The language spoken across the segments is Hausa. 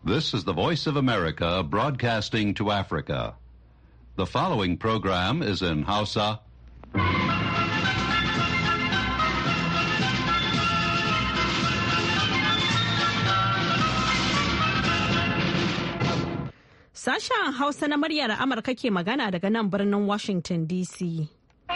This is the Voice of America broadcasting to Africa. The following program is in Hausa. Sashen Hausa na muryar Amurka ke magana daga nan birnin Washington DC.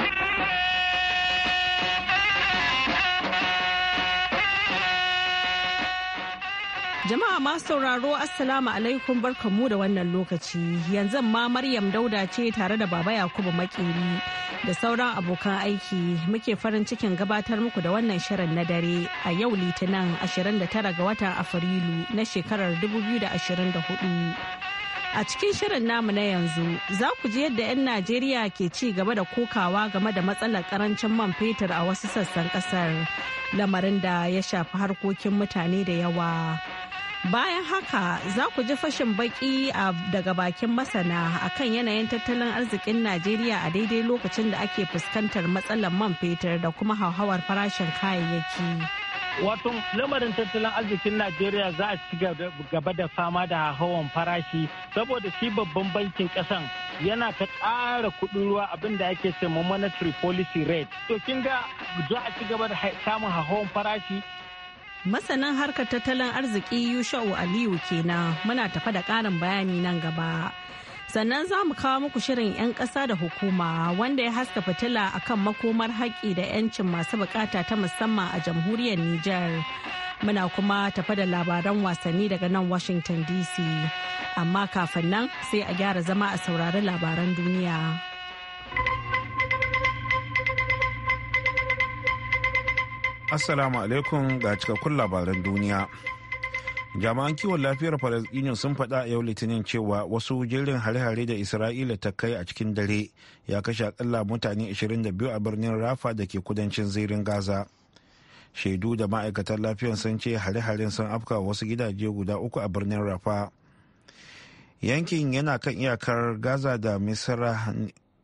Jama'a masu sauraro Assalamu alaikum barkamu da wannan lokaci. Yanzu ma Maryam Dauda ce tare da Baba Yakubu Makeri da sauran abokan aiki muke farin cikin gabatar muku da wannan shirin na dare a yau Litinin 29 ga watan Afrilu na shekarar 2024. A cikin shirin namu na yanzu za ku ji yadda 'yan Najeriya ke ci gaba da kokawa game da matsalar karancin man fetur a wasu sassan kasar, lamarin da ya shafi harkokin mutane da yawa. Bayan haka za ku ji fashin baki daga bakin masana akan yanayin tattalin arzikin Najeriya a daidai lokacin da ake fuskantar matsalar man fetur da kuma hauhawar farashin kayayyaki. Wato lamarin tattalin arzikin Najeriya za a ci gaba da fama da hawan farashi saboda shi babban bankin kasan yana ta ƙara kuɗin ruwa abin da ake ce monetary policy rate. To kin ga za a ci gaba da samun hawan farashi. Masanin harkar tattalin arziki Yusha'u Aliyu kenan muna tafa da ƙarin bayani nan gaba. Sannan za mu kawo muku shirin 'yan ƙasa da hukuma wanda ya haska fitila akan makomar haƙƙi da 'yancin masu buƙata ta musamman a jamhuriyar Nijar. Muna kuma tafa da labaran wasanni daga nan Washington DC. Amma kafin nan sai a gyara zama a saurari labaran duniya. Assalamu alaikum ga cikakkun labaran duniya. Jami'an kiwon lafiyar Falasɗinu sun faɗa a yau Litinin cewa wasu jerin hare-hare da Isra'ila ta kai a cikin dare ya kashe akalla mutane 22 a birnin Rafa da ke kudancin zirin Gaza. Shaidu da ma'aikatan lafiyar sun ce hare-haren sun afka wasu gidaje guda 3 a birnin Rafa. Yankin yana kan iyakar Gaza da Misra.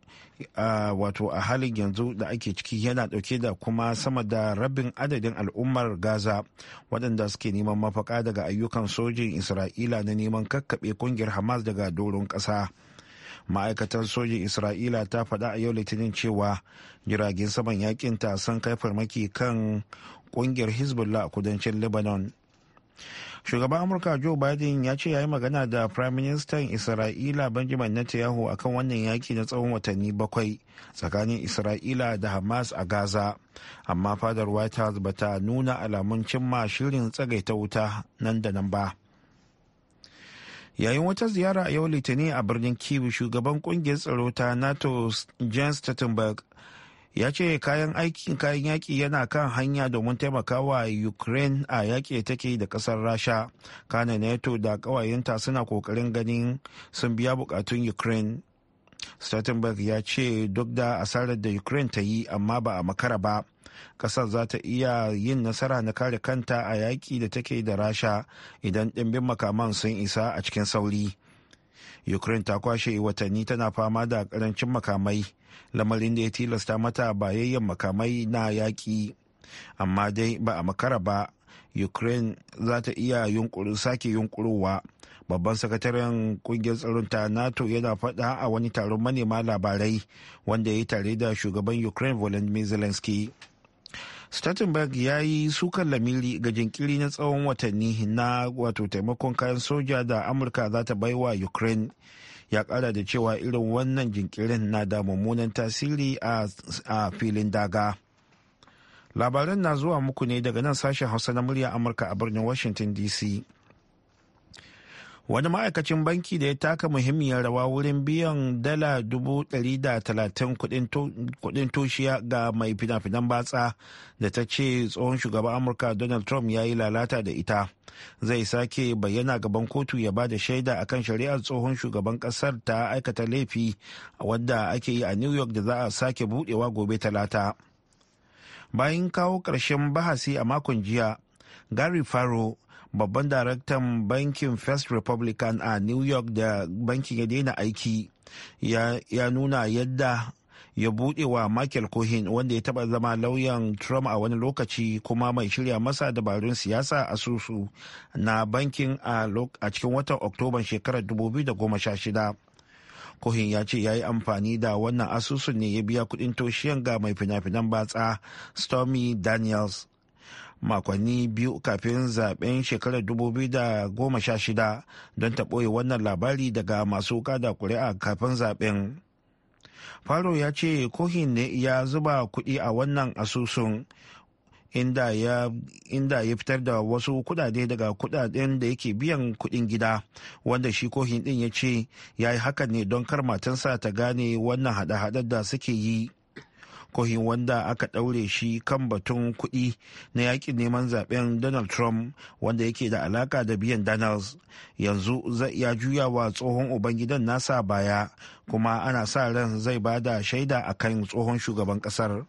Wato a halin yanzu da ake ciki yana dauke da kuma sama da rabin adadin al'ummar Gaza waɗanda suke neman mafaka daga ayyukan sojin Isra'ila na neman kakkaɓe kungiyar Hamas daga doron ƙasa. Ma'aikatar sojin Isra'ila ta faɗa a yau Litinin cewa jiragen saman yakinta sun kai farmaki kan kungiyar Hezbollah a kudancin Lebanon. Shugaban Amurka Joe Biden ya ce ya yi magana da Prime Minister Isra'ila Benjamin Netanyahu akan wannan yaki na tsawon watanni 7 tsakanin Isra'ila da Hamas a Gaza, amma fadar White House bata nuna alamun cimma shirin tsagaita wuta nan da nan ba. Yayin wata ziyara a yau Litinin a birnin Kyiv, shugaban kungiyar tsaro ta NATO Jens Stoltenberg ya ce kayan yaƙi yana kan hanya domin taimakawa Ukraine a yaƙi take da ƙasar Rasha. Kana NATO da ƙawayenta suna ƙoƙarin ganin sun biya buƙatun Ukraine. Stoltenberg ya ce duk da asarar da Ukraine ta yi amma ba a makara ba, ƙasar za ta iya yin nasara na kare kanta a yaƙi da take da Rasha idan ɗimbin makaman sun isa a cikin sauri. Ukraine ta kwashe watanni tana fama da ƙarancin makamai, lamarin da ya tilasta mata bayayyan makamai na yaƙi, amma dai ba a makara ba. Ukraine za ta iya sake yunkurowa. Babban sakataren kungiyar tsaron ta NATO yana faɗa a wani taron manema labarai wanda ya yi tare da shugaban Ukraine Volodymyr Zelensky. Stoltenberg ya yi sukan lamiri ga jinkiri na tsawon watanni na wato taimakon kayan soja da Amurka za ta baiwa Ukraine. Ya kara da cewa irin wannan jinkirin na da mummunan tasiri a filin daga. Labaran na zuwa muku ne daga nan sashen Hausa na murya Amurka a birnin Washington DC. Wani ma'aikacin banki da ya taka muhimmiyar rawa wurin biyan dala 130 kudin toshiya ga mai fina-finan batsa da ta ce tsohon shugaban Amurka Donald Trump ya yi lalata da ita, zai sake bayyana gaban kotu ya ba da shaida akan shari'ar tsohon shugaban kasar ta aikata laifi wadda ake yi a New York da za a sake budewa gobe Talata. Bayan kawo ƙarshen bahasi a makon jiya, Gary Farrow, babban daraktan bankin First Republican a New York da bankin ya daina aiki, ya nuna yadda ya buɗe wa Michael Cohen wanda ya taɓa zama lauyan Trump a wani lokaci kuma mai shirya masa dabarun siyasa asusu na bankin a cikin watan Oktoban shekarar 2016. Cohen ya ce ya yi amfani da wannan asusun ne ya biya kuɗin toshiyan ga mai fina-finan batsa Stormy Daniels makonni biyu kafin zaben shekarar 2016 don ta ɓoye wannan labari daga masu kada kuri'a kafin zaben. Faro ya ce Cohen ne ya zuba kuɗi a wannan asusun inda ya fitar da wasu kudade daga kudaden da yake biyan kudin gida, wanda shi Cohen din ya ce ya yi hakan ne don kar matansa ta gane wannan hada-hadar da suke yi. Cohen wanda aka ɗaure shi kan batun kuɗi na yakin neman zaben Donald Trump wanda yake da alaka da biyan Daniels yanzu zai iya juya wa tsohon ubangidan nasa baya, kuma ana sa ran zai ba da shaida a kan tsohon shugaban ƙasar.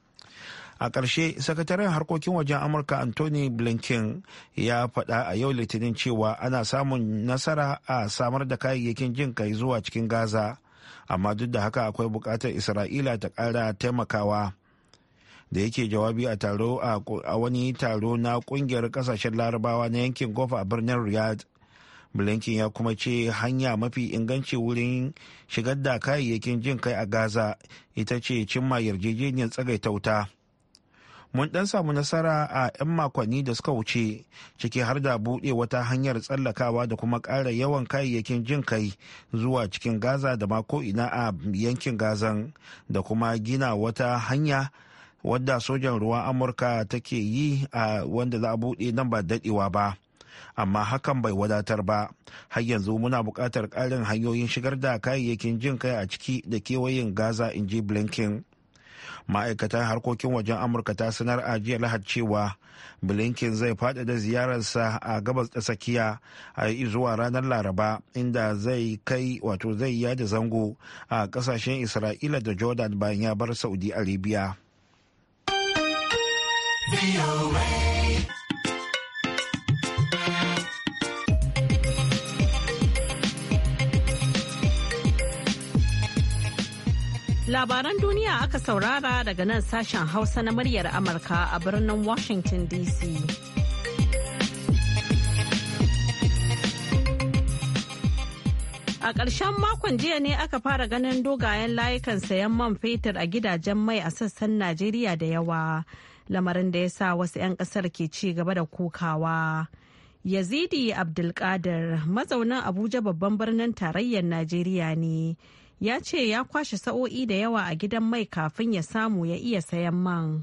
A ƙarshe, sakataren harkokin wajen Amurka Anthony Blinken ya faɗa a yau Litinin cewa ana samun nasara a samar da kayayyakin jin kai zuwa cikin Gaza. Amma duk da haka akwai bukatar Isra'ila ta ƙara taimakawa. Da yake jawabi a wani taro na ƙungiyar ƙasashen larabawa na yankin Gulf a birnin Riyadh, Blinken ya kuma ce hanya mafi inganci wurin shigar da kayayyakin jin kai a Gaza ita ce cimma yarjejeniyar tsagaita wuta. Mun ɗan samu nasara a 'yan makonni da suka wuce, ciki har da buɗe wata hanyar tsallakawa da kuma ƙara yawan kayayyakin jin kai zuwa cikin Gaza da ma ko'ina a yankin Gazan, da kuma gina wata hanya wadda sojan ruwan Amurka take yi a wanda za a buɗe nan ba daɗewa ba. Amma hakan bai wadatar ba, har yanzu muna buƙatar ƙarin hanyoyin shigar da kayayyakin jin kai a ciki da kewayen Gaza, in ji Blinken. Ma'aikatan harkokin wajen Amurka ta sanar a jiya Lahad cewa Blinken zai faɗaɗa ziyararsa a gabas da tsakiya a zuwa ranar Laraba, inda zai yada zango a ƙasashen Isra'ila da Jordan bayan ya bar Saudi Arabia. Labaran duniya aka saurara daga nan sashen Hausa na muryar Amurka a birnin Washington DC. A ƙarshen makon jiya ne aka fara ganin dogayen layukan sayan man fetur a gidajen mai a sassan Najeriya da yawa, lamarin da ya sa wasu 'yan ƙasar ke ci gaba da kokawa. Yazidi Abdulkadir, mazaunin Abuja babban birnin tarayyar Najeriya ne. Ya ce ya kwashe sa'o'i da yawa a gidan mai kafin ya samu ya iya sayan man.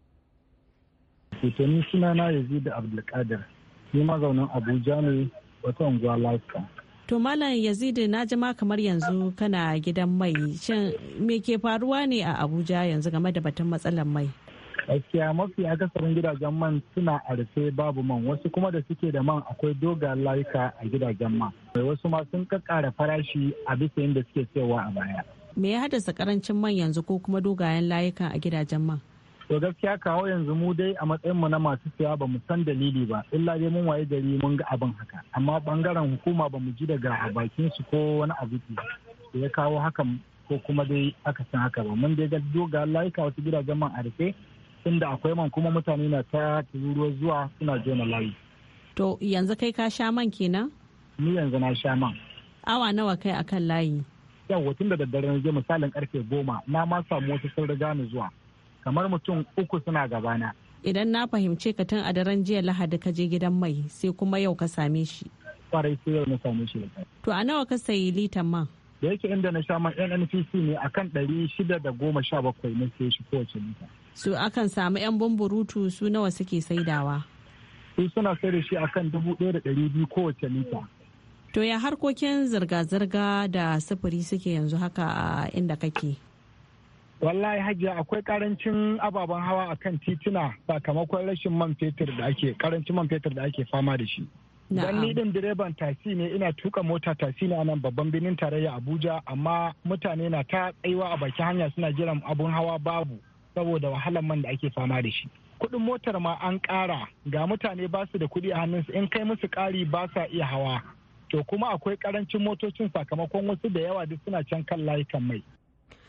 Ni sunana Yazid Abdulkadir, ni mazaunin Abuja ne, wata unguwa Laska. To Malam Yazid, na jima kamar yanzu kana gidan mai, shin me ke faruwa ne a Abuja yanzu game da batun matsalar mai? Gaskiya mafi akasarin gidajen man suna a rufe babu man, wasu kuma da suke da man akwai dogayen layuka a gidajen man. Wasu ma sun kakkara farashi a bisa yadda suke sayarwa a baya. Me ya haddasa karancin man yanzu ko kuma dogayen layuka a gidajen man? To gaskiya kawo yanzu mu dai a matsayin mu na masu siya ba mu san dalili ba, illa dai mun waye gari mun ga abin haka. Amma bangaren hukuma ba mu ji daga bakin su ko wani abu da ya kawo hakan ko kuma dai aka san haka ba. Mun dai ga dogayen layuka wasu gidajen man a rufe, inda akwai man kuma mutane na ta tururuwa zuwa suna jona layi. To yanzu kai ka sha man kenan? Ni yanzu na sha man. Awa nawa kai akan layi? Yau tun da daddare na je misalin karfe 10 na ma samu wasu sun riga ni zuwa. Kamar mutum 3 suna gabana. Idan na fahimce ka tun a daren jiya Lahadi ka je gidan mai sai kuma yau ka same shi. Kwarai sai yau na same shi. To a nawa ka sayi litan man? Da yake inda na sha man NNPC ne akan 617 na sai shi kowace lita. Su akan samu 'yan bumburutu su nawa suke saidawa? Su suna sai da shi akan 1,200 kowace lita. To ya harkokin zirga-zirga da sufuri suke yanzu haka a inda kake? Wallahi Hajiya, akwai karancin ababen hawa akan tituna sakamakon rashin man fetur da ake karancin man fetur da ake fama da shi. Dan ni din direban tasi ne, ina tuka mota tasi ne a nan babban birnin tarayya Abuja, amma mutane na ta tsayuwa a bakin hanya suna jiran abun hawa babu saboda wahalar man da ake fama da shi. Kuɗin motar ma an ƙara, ga mutane ba su da kuɗi a hannunsu, in kai musu ƙari ba sa iya hawa. To kuma akwai ƙarancin motocin sakamakon wasu da yawa duk suna can kan layukan mai.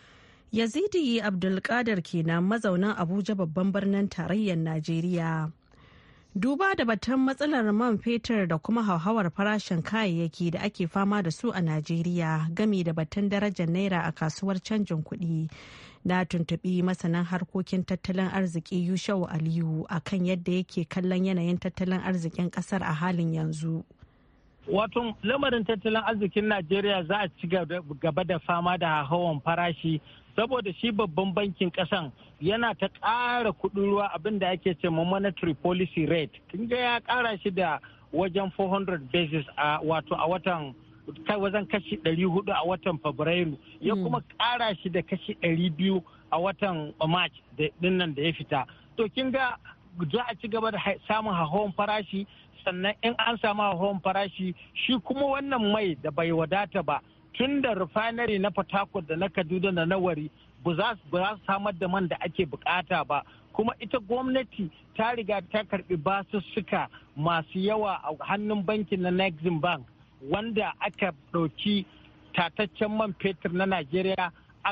Yazidi Abdulkadir kenan mazaunan Abuja babban birnin tarayyar Najeriya. Duba da batun matsalar man fetur da kuma hauhawar farashin kayayyaki da ake fama da su a Najeriya gami da batun darajar naira a kasuwar canjin kuɗi. Na tuntuɓi masanan harkokin tattalin arziki Yushau Aliyu akan yadda yake kallon yanayin tattalin arzikin ƙasar a halin yanzu. Wato lamarin tattalin arzikin Najeriya za a ci gaba da fama da hawan farashi saboda shi babban bankin kasan yana ta ƙara kuɗin ruwa abin da ake ce monetary policy rate. Kin ga ya ƙara shi da wajen 400 basis a watan wajen kashi 400 a watan Fabrairu ya kuma ƙara shi da kashi 200 a watan March dinnan da ya fita. To kin ga za a ci gaba da samun hawan farashi, sannan in an samu hawan farashi shi kuma wannan mai da bai wadata ba tun da refinery na Port Harcourt da na Kaduna da na Wari ba za su samar da man da ake bukata ba, kuma ita gwamnati ta riga ta karbi basussuka masu yawa a hannun bankin na Exim Bank wanda aka ɗauki tataccen man fetur na Najeriya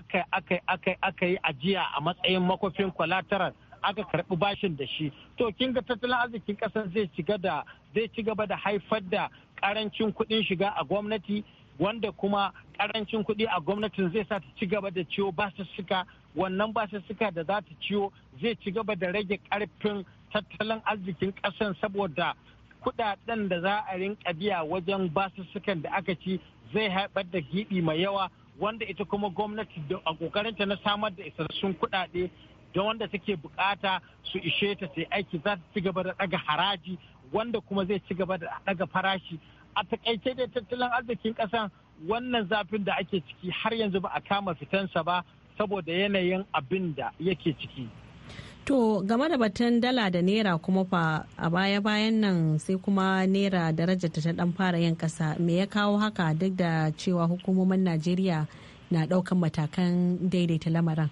aka yi ajiya a matsayin makofin collateral aka karbi bashin da shi. To kin ga tattalin arzikin ƙasar zai ci gaba da haifar da ƙarancin kuɗin shiga a gwamnati, wanda kuma karancin kuɗi a gwamnatin zai sa ta ci gaba da ciwo basussuka. Wannan basussuka da za ta ciwo zai ci gaba da rage ƙarfin tattalin arzikin ƙasan saboda kuɗaɗen da za a rinka biya wajen basussukan da aka ci zai haifar da giɓi mai yawa, wanda ita kuma gwamnati a ƙoƙarinta na samar da isassun kuɗaɗe da wanda take bukata su ishe ta sai aiki za ta ci gaba da ɗaga haraji wanda kuma zai ci gaba da ɗaga farashi. A takaice da tattalin arzikin ƙasan wannan zafin da ake ciki har yanzu ba a kama fitansa ba saboda yanayin abin da yake ciki. To game da batun dala da naira kuma fa a baya-bayan nan sai kuma naira darajar ta dan fara yin ƙasa, me ya kawo haka duk da cewa hukumomin Najeriya na ɗaukan matakan daidaita lamarin?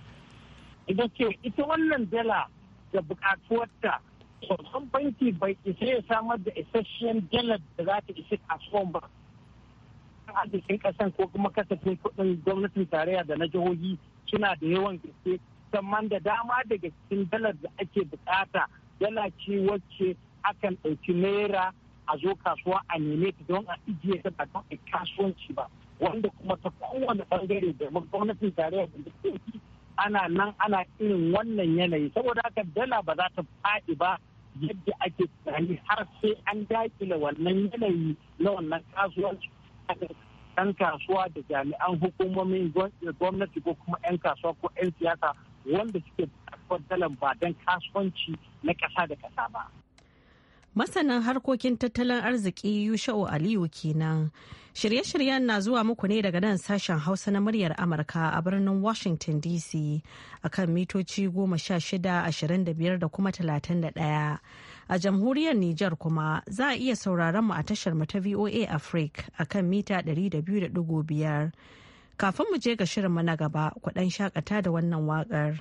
Ita wannan dala da buƙatuwarta babban banki bai isa ya samar da isasshen dalar da za ta isa kasuwan ba. Arzikin kasan ko kuma kasafin kuɗin gwamnatin tarayya da na jihohi suna da yawan gaske, sannan da dama daga cikin dalar da ake bukata dala ce wacce akan ɗauki naira a zo kasuwa a neme ta don a ijiye ta ba don a kasuwanci ba, wanda kuma ta kowane bangare da gwamnatin tarayya da jihohi ana nan ana irin wannan yanayi. Saboda haka dala ba za ta faɗi ba yadda ake tunani har sai an dakile wannan yanayi na wannan kasuwanci. Ɗan kasuwa da jami'an hukumomin gwamnati ko kuma 'yan kasuwa ko 'yan siyasa wanda suke buƙatar dalan ba don kasuwanci na ƙasa da ƙasa ba. Masanin harkokin tattalin arziki Yushau Aliyu kenan. Shirye-shiryen na zuwa muku ne daga nan sashen Hausa na muryar Amurka a birnin Washington DC akan mitoci 16, 25 da kuma 31. A jamhuriyar Nijar kuma za a iya sauraron mu a tashar mu ta VOA Africa akan mita 200.5. Kafin mu je ga shirinmu na gaba, ku ɗan shakata da wannan waƙar.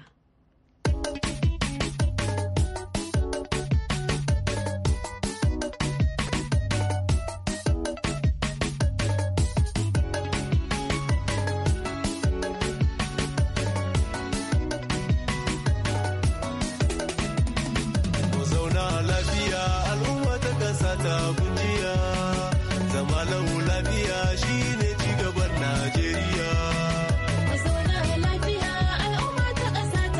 Najeriya.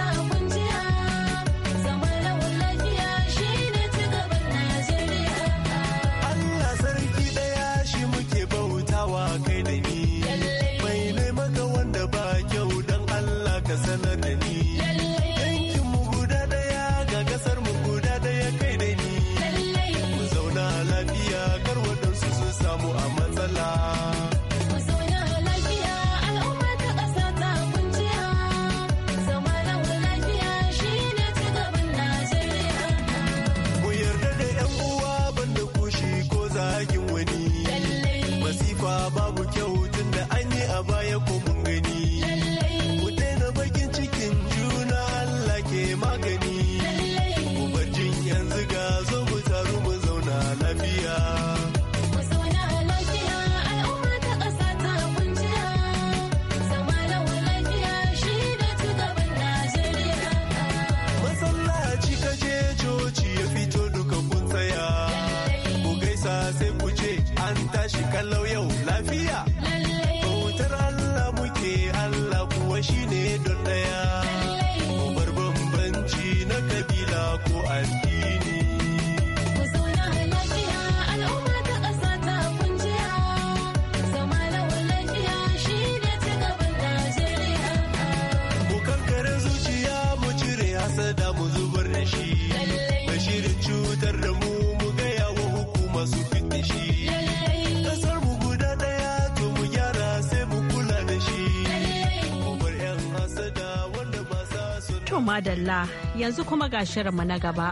kalau yau lafiya. Bautar Allah muke Allah kuwa shine don daya. Bar bambanci na kabila ko addini. Ku zauna lafiya al'umma ta ƙasa ta kunciya. Zama lafiya shine ci gaban Najeriya. Mu kankare zuciya mu cire hasada mu zubar da shi. Bashirin cutar da mu gaya wa hukuma su fitne shi. Kasar mu guda daya to mu gyara sai mu kula da shi. Mu bar 'yan hasada wanda ba sa son. To madalla yanzu kuma ga shirinmu na gaba.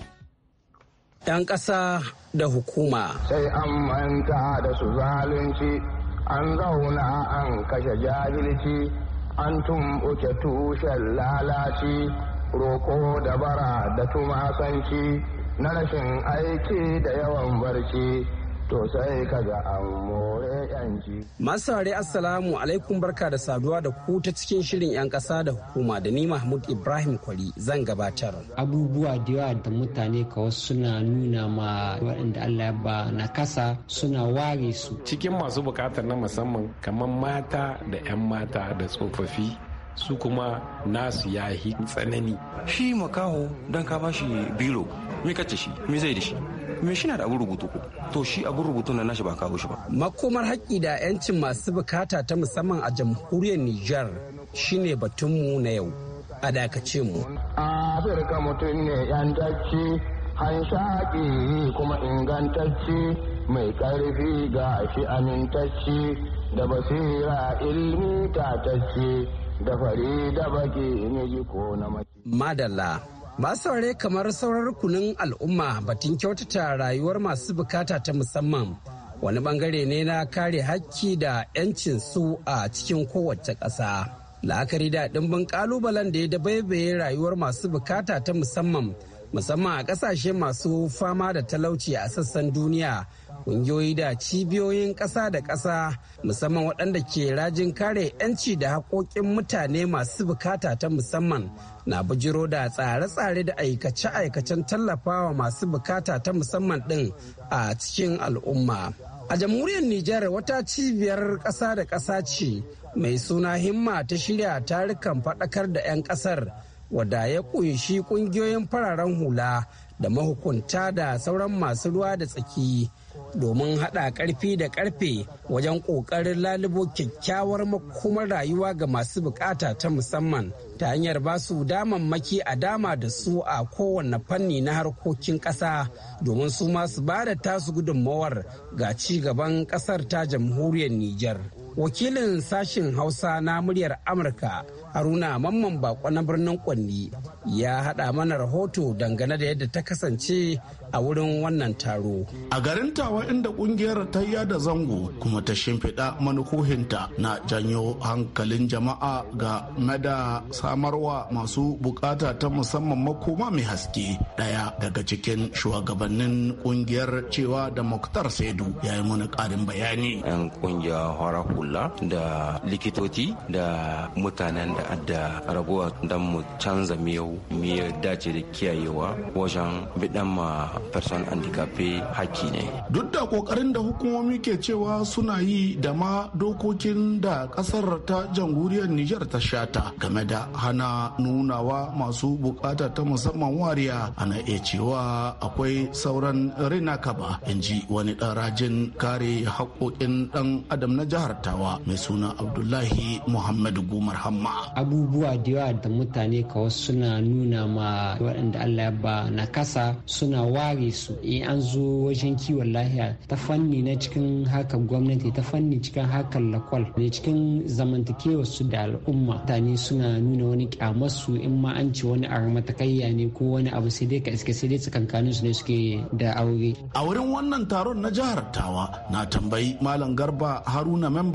'Yan ƙasa da hukuma. Sai an manta da su zalunci, an zauna an kashe jahilci, an tumɓuke tushen lalaci, roƙo da bara da tumasanci, na rashin aiki da yawan barci, to sai kaga an more 'yanci. Masu saurare Assalamu alaikum, barka da saduwa da ku ta cikin shirin 'yan ƙasa da hukuma da ni Mahmud Ibrahim Kwari zan gabatar. Abubuwa da yawa da mutane kawai suna nuna ma waɗanda Allah ya ba na kasa suna ware su. Cikin masu bukatar na musamman kamar mata da 'yan mata da tsofaffi su kuma nasu ya yi tsanani. Shi makaho don ka bashi biro, me kace shi, me zai da shi? Me shi na da abin rubutu ko? To shi abin rubutu na nashi ba kawo shi ba. Makomar haƙƙi da 'yancin masu bukata ta musamman a jamhuriyar Nijar shine batunmu na yau. A dakace mu. Afirka mutum ne 'yantacci, hanshaƙi kuma ingantacci, mai ƙarfi ga shi amintacci, da basira ilmi tatacci, da fari da baki ne ko na maki. Madalla. Masu saurare kamar saurar rukunin al'umma batun kyautata rayuwar masu bukata ta musamman wani bangare ne na kare hakki da 'yancin su a cikin kowace ƙasa. La'akari da ɗimbin ƙalubalen da ya dabaibaye rayuwar masu bukata ta musamman a ƙasashe masu fama da talauci a sassan duniya. Ƙungiyoyi da cibiyoyin ƙasa da ƙasa musamman waɗanda ke rajin kare 'yanci da haƙoƙin mutane masu bukata ta musamman na bujiro da tsare-tsare da aikace-aikacen tallafawa masu bukata ta musamman ɗin a cikin al'umma. A jamhuriyar Nijar wata cibiyar ƙasa da ƙasa ce mai suna Himma ta shirya tarukan faɗakar da 'yan ƙasar wadda ya ƙunshi ƙungiyoyin fararen hula da mahukunta da sauran masu ruwa da tsaki domin haɗa ƙarfi da ƙarfe wajen ƙoƙarin lalubo kyakkyawar makomar rayuwa ga masu bukata ta musamman ta hanyar ba su damammaki a dama da su a kowane fanni na harkokin ƙasa domin su masu ba da tasu gudunmawar ga ci gaban ƙasar ta jamhuriyar Nijar. Wakilin sashen Hausa na muryar Amurka Haruna Mamman Bako na birnin Kwanni ya haɗa mana rahoto dangane da yadda ta kasance a wurin wannan taro. A garin Tawa inda kungiyar ta yada zango kuma ta shimfiɗa manufofinta na janyo hankalin jama'a ga mada samarwa masu bukata ta musamman makoma mai haske. Daya daga cikin shugabannin kungiyar cewa da Muktar Saidu ya yi mana ƙarin bayani. 'Yan kungiya hora hula da likitoci da mutanen da adda rabuwa don mu canza miyau dace da kiyayewa wajen bidan ma person handicapé haki ne. Duk da kokarin da hukumomi ke cewa suna yi da ma dokokin da kasar ta jamhuriyar Nijar ta shata game da hana nunawa masu bukata ta musamman wariya, ana iya cewa akwai sauran rina kaba, in ji wani ɗan rajin kare haƙoƙin ɗan adam na jihar Tawa mai suna Abdullahi Muhammadu Gumar Hamma. Abubuwa da yawa da mutane kawai suna nuna ma waɗanda Allah ya ba na kasa suna ware su in an zo wajen kiwon lafiya ta fanni na cikin harkar gwamnati, ta fanni cikin harkar lakwal da cikin zamantakewar su da al'umma. Mutane suna nuna wani kyamar su in ma an ci wani matakayya ne ko wani abu sai dai ka iske sai dai tsakankanin su ne suke da aure. A wurin wannan taron na jihar Tawa na tambayi Malam Garba Haruna memba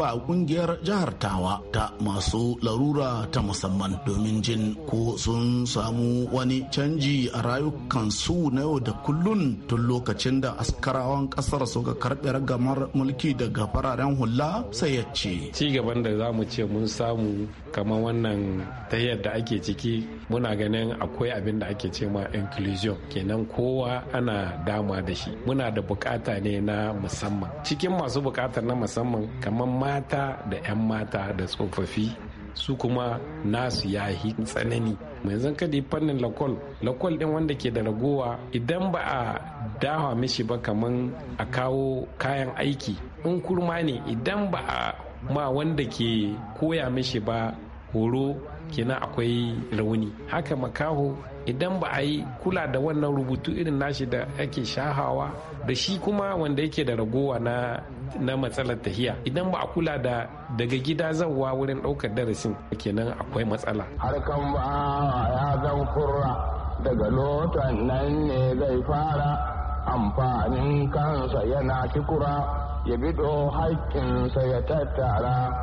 a kungiyar jihar Tawa ta masu larura ta musamman domin jin ko sun samu wani canji a rayukansu na yau da kullun tun lokacin da askarawan kasar suka karɓi ragamar mulki daga fararen hula, sai ya ce ci gaban da za mu ce mun samu kamar wannan tahiyar da ake ciki, muna ganin akwai abin da ake ce ma inclusion, kenan kowa ana dama da shi. Muna da bukata ne na musamman, cikin masu bukatar na musamman kamar mata da 'yan mata da tsofaffi, su kuma nasu yahi tsanani. yanzu kada fannin lakol din wanda ke da ragowa, idan ba a dawa mishi ba kaman a kawo kayan aiki, in kurma ne idan ba a ma wanda ke koya mishi ba horo, kenan akwai rauni. Haka makaho idan ba a yi kula da wannan rubutu irin nashi da ake shahawa da shi, kuma wanda yake da ragowa na matsalar tahiya, idan ba a kula da daga gida zanwa wurin ɗaukar darasin, kenan akwai matsala. Harkan ba ya zan kurra daga lotan nan ne zai fara amfanin kansa yana kikura, ya bido haƙƙinsa ya tattara.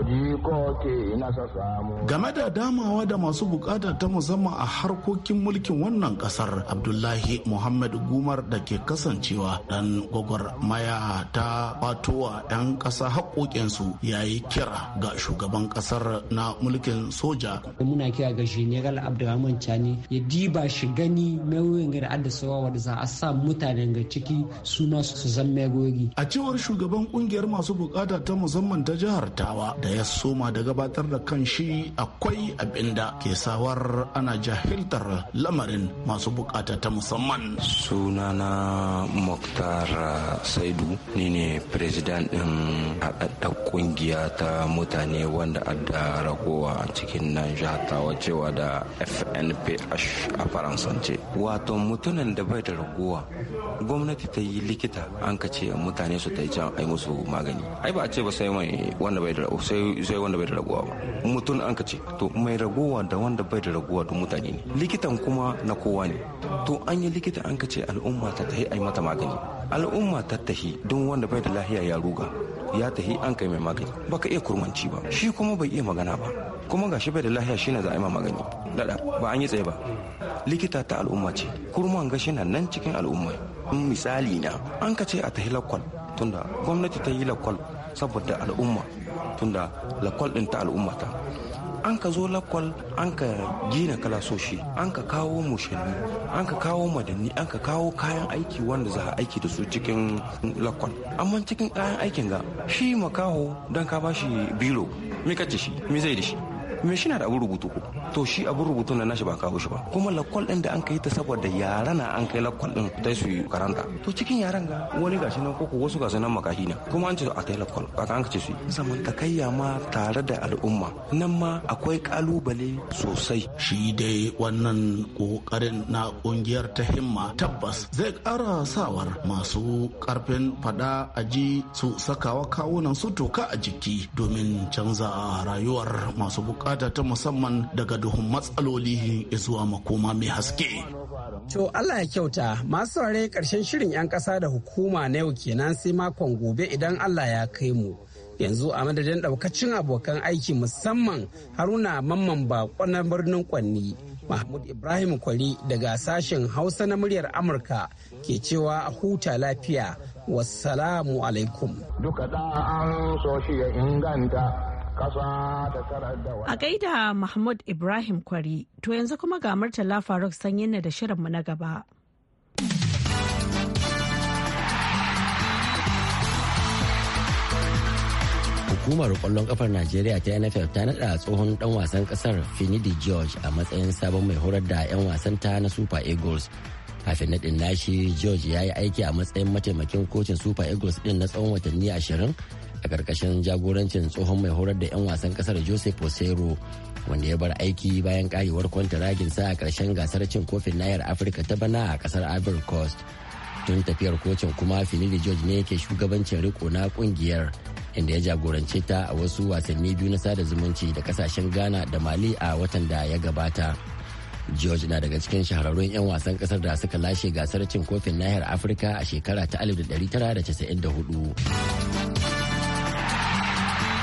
Game da damawa da masu bukata ta musamman a harkokin mulkin wannan kasar, Abdullahi Muhammad Gumar da ke kasancewa dan gwagwarmaya ta fatowa 'yan ƙasa haƙoƙinsu ya yi kira ga shugaban kasar na mulkin soja. Muna kira ga General Abdulrahman Chani ya diba shi gani mai da addasawa wadda za a sa mutanen ga ciki suna su zan mai. A cewar shugaban kungiyar masu bukata ta musamman ta jihar Tawa da ya soma da gabatar da kan shi, akwai abinda ke sawar ana jahiltar lamarin masu bukata ta musamman. Sunana Muktar Saidu, ni ne president din haɗaɗɗen kungiya ta mutane wanda adda ragowa a cikin nan jihar Tawa, cewa da FNPH a faransance. Wato mutumin da bai da ragowa, gwamnati ta yi likita an ka ce mutane su ta yi can ai musu magani, ai ba a ce ba sai mai wanda bai da sai wanda bai da raguwa ba, mutum an ka ce to mai raguwa da wanda bai da raguwa duk mutane ne, likitan kuma na kowa ne. To an yi likita an ka ce al'umma ta tahi ai mata magani, al'umma ta tahi don wanda bai da lahiya ya ruga ya tahi an kai mai magani, baka iya kurmanci ba, shi kuma bai iya magana ba, kuma gashi bai da lahiya shi na za a yi ma magani dada ba an yi tsaye ba. Likita ta al'umma ce, kurman gashi na nan cikin al'umma. Misali na an ka ce a tahi lakwal, tunda gwamnati ta yi lakwal saboda al'umma, tunda lakwal din ta al'umma ta, an ka zo lakwal an ka gina kalasoshi, an ka kawo mushanni, an ka kawo madanni, an ka kawo kayan aiki wanda za a aiki da su cikin lakwal. Amma cikin kayan aikin ga shi makaho don ka bashi biro, me kace shi me zai da shi, me shi na da abin rubutu ko to shi abin rubutu na nashi ba kawo shi ba. Kuma lakwal din da an kai ta saboda yara na an kai lakwal din dai su yi karanta, to cikin yaran ga wani gashi nan koko wasu gasu nan makahi na, kuma an ce a kai lakwal ba an ce su yi zamantakayya ma tare da al'umma, nan ma akwai kalubale sosai. Shi dai wannan kokarin na kungiyar ta himma tabbas zai kara sawar masu karfin fada aji su sakawa kawunan su toka a jiki domin canza rayuwar masu bukata ta musamman daga duhun matsaloli zuwa makoma mai haske. To Allah ya kyauta, masu saurare karshen shirin 'yan ƙasa da hukuma na yau kenan, sai makon gobe idan Allah ya kai mu. Yanzu a madadin daukacin abokan aiki musamman Haruna Mamman Bako na birnin Kwanni, Mahmud Ibrahim Kwari daga sashen Hausa na muryar Amurka ke cewa a huta lafiya. Wassalamu alaikum. Duka da an so shi ya inganta. A gaida Mahmud Ibrahim Kwari, to yanzu kuma ga Murtala Faruk Sanyin da shirinmu na gaba. Hukumar kwallon kafar Najeriya ta NFL ta nada tsohon dan wasan kasar Finidi George a matsayin sabon mai horar da 'yan wasan ta na Super Eagles. Kafin nadin nashi, George ya yi aiki a matsayin mataimakin kocin Super Eagles din na tsawon watanni 20 a ƙarƙashin jagorancin tsohon mai horar da 'yan wasan ƙasar Joseph Osero, wanda ya bar aiki bayan ƙarewar kwantaraginsa a ƙarshen gasar cin kofin nahiyar Afirka ta bana a ƙasar Ivory Coast. Tun tafiyar kocin kuma Finidi George ne yake shugabancin riko na ƙungiyar, inda ya jagorance ta a wasu wasanni biyu na sada zumunci da ƙasashen Ghana da Mali a watan da ya gabata. George na daga cikin shahararrun 'yan wasan ƙasar da suka lashe gasar cin kofin nahiyar Afirka a shekara ta 1994.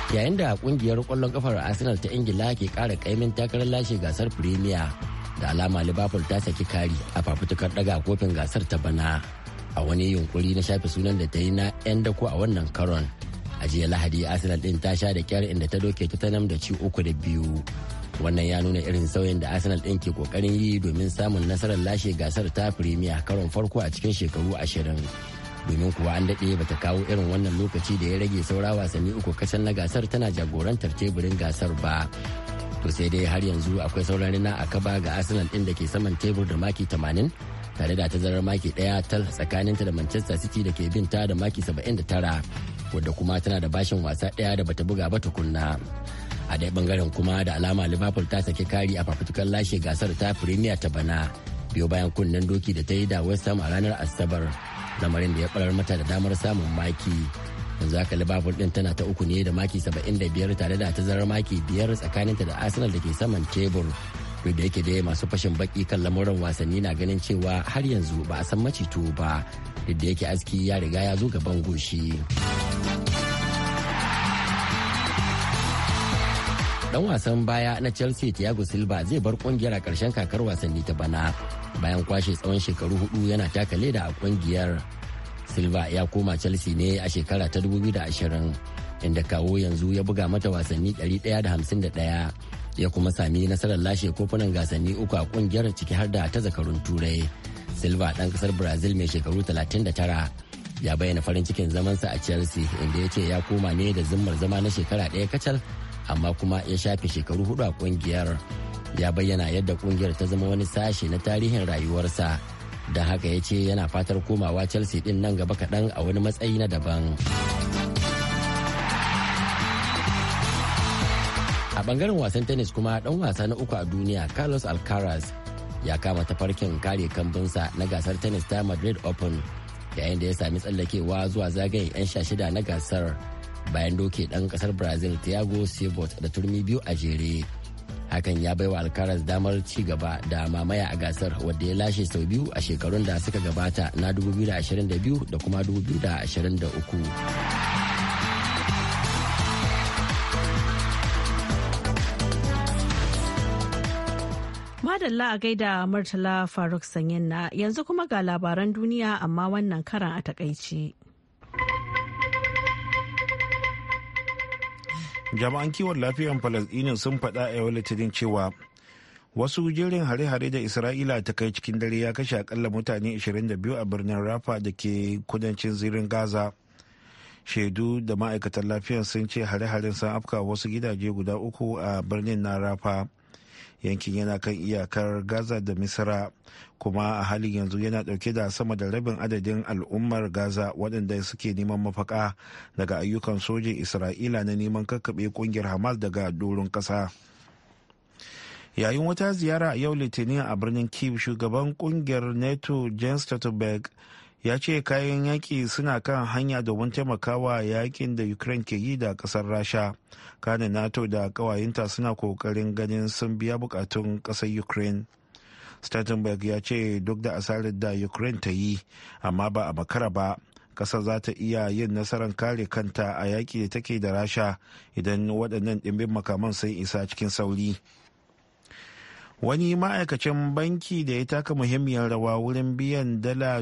yayin da kungiyar kwallon kafar Arsenal ta Ingila ke kara kaimin takarar lashe gasar Premier, da alama Liverpool ta saki kari a fafutukar daga kofin gasar ta bana a wani yunkuri na shafe sunan da ta yi na 'yan dako a wannan karon. A jiya Lahadi Arsenal din ta sha da kyar inda ta doke Tottenham da ci 3-2. Wannan ya nuna irin sauyin da Arsenal din ke kokarin yi domin samun nasarar lashe gasar ta Premier karon farko a cikin shekaru 20. Domin kuwa an daɗe bata kawo irin wannan lokaci da ya rage saura wasanni 3 kacal na gasar tana jagorantar teburin gasar ba. To sai dai har yanzu akwai sauran rina a kaba ga Arsenal din da ke saman tebur da maki 80 tare da tazarar maki ɗaya tal tsakaninta da Manchester City da ke bin ta da maki 79, wadda kuma tana da bashin wasa ɗaya da bata buga ba tukunna. A ɗaya bangaren kuma da alama Liverpool ta saki kari a fafutukar lashe gasar ta Premier ta bana biyo bayan kunnen doki da ta yi da West Ham a ranar Asabar, lamarin da ya barar mata da damar samun maki. Yanzu haka Liverpool din tana ta uku ne da maki 75 tare da tazarar maki 5 tsakaninta da Arsenal da ke saman tebur. Duk da yake dai masu fashin baki kan lamuran wasanni na ganin cewa har yanzu ba a san macito ba, duk da yake aski ya riga ya zo gaban goshi. Dan wasan baya na Chelsea Thiago Silva zai bar kungiyar a ƙarshen kakar wasanni ta bana bayan kwashe tsawon shekaru 4 yana taka leda a kungiyar. Silva ya koma Chelsea ne a shekara ta 2020 inda kawo yanzu ya buga mata wasanni 151 ya kuma sami nasarar lashe kofunan gasanni 3 a kungiyar ciki har da ta zakarun turai. Silva ɗan ƙasar Brazil mai shekaru 39 ya bayyana farin cikin zamansa a Chelsea inda ya ce ya koma ne da zimmar zama na shekara ɗaya kacal, amma kuma ya shafe shekaru 4 a kungiyar. Ya bayyana yadda kungiyar ta zama wani sashe na tarihin rayuwarsa, da haka ya ce yana fatar komawa Chelsea din nan gaba kaɗan a wani matsayi na daban. A bangaren wasan tennis kuma ɗan wasa na 3 a duniya Carlos Alcaraz ya kama tafarkin kare kambunsa na gasar tennis ta Madrid Open yayin da ya sami tsallakewa zuwa zagayen 'yan 16 na gasar bayan doke ɗan ƙasar Brazil Thiago Silva da turmi 2 a jere. Hakan ya baiwa Alcaraz damar ci gaba da mamaya a gasar wadda ya lashe sau 2 a shekarun da suka gabata na 2022 da kuma 2023. Madalla a gaida Murtala Faruk Sanyin na yanzu kuma ga labaran duniya amma wannan karan a takaici. Jami'an kiwon lafiyan Falasɗinu sun faɗa a yau Litinin cewa wasu jerin hare-hare da Isra'ila ta kai cikin dare ya kashe akalla mutane 22 a birnin Rafa da ke kudancin zirin Gaza. Shaidu da ma'aikatan lafiyan sun ce hare-haren sun afka wasu gidaje guda 3 a birnin na Rafa. Yankin yana kan iyakar Gaza da Misra, kuma a halin yanzu yana dauke da sama da rabin adadin al'ummar Gaza waɗanda suke neman mafaka daga ayyukan sojin Isra'ila na neman kakkaɓe ƙungiyar Hamas daga doron ƙasa. Yayin wata ziyara a yau Litinin a birnin Kyiv, shugaban ƙungiyar NATO Jens Stoltenberg ya ce kayan yaƙi suna kan hanya domin taimakawa yaƙin da Ukraine ke yi da ƙasar Rasha. Kanin NATO da ƙawayenta suna ƙoƙarin ganin sun biya buƙatun ƙasar Ukraine. Stoltenberg ya ce duk da asarar da Ukraine ta yi, amma ba a makara ba, ƙasar za ta iya yin nasarar kare kanta a yaƙi da take da Rasha idan waɗannan ɗimbin makaman sun isa cikin sauri. Wani ma'aikacin banki da ya taka muhimmiyar rawa wurin biyan dala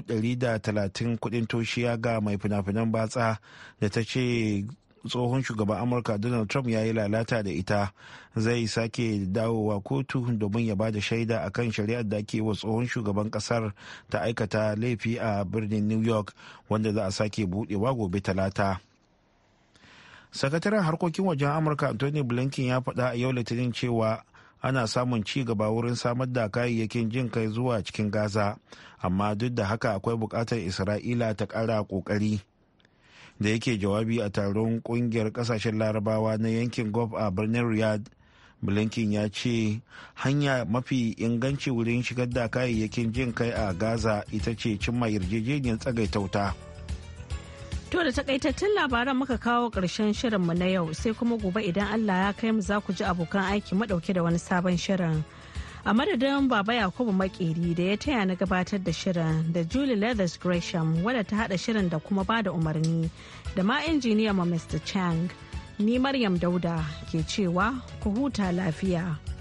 130 kudin toshiya ga mai fina-finan batsa da ta ce tsohon shugaban Amurka Donald Trump ya yi lalata da ita, zai sake dawowa kotu domin ya ba da shaida a kan shari'ar da ake wa tsohon shugaban kasar ta aikata laifi a birnin New York, wanda za a sake budewa gobe Talata. Sakataren harkokin wajen Amurka Anthony Blinken ya faɗa a yau Litinin cewa ana samun ci gaba wurin samar da kayayyakin jin kai zuwa cikin Gaza, amma duk da haka akwai buƙatar Isra'ila ta ƙara ƙoƙari. Da yake jawabi a taron ƙungiyar ƙasashen Larabawa na yankin Gulf a birnin Riyadh, Blinken ya ce hanya mafi inganci wurin shigar da kayayyakin jin kai a Gaza ita ce cimma yarjejeniyar tsagaita wuta. To da takaitattun labaran muka kawo ƙarshen shirinmu na yau, sai kuma gobe idan Allah ya kai mu za ku ji abokan aiki madauke da wani sabon shirin. A madadin Baba Yakubu Makeri da ya taya na gabatar da shirin, da Julie Leathers Gresham wadda ta haɗa shirin da kuma ba da umarni, da ma injiniya ma Mr. Chang. ni Maryam Dauda ke cewa ku huta lafiya.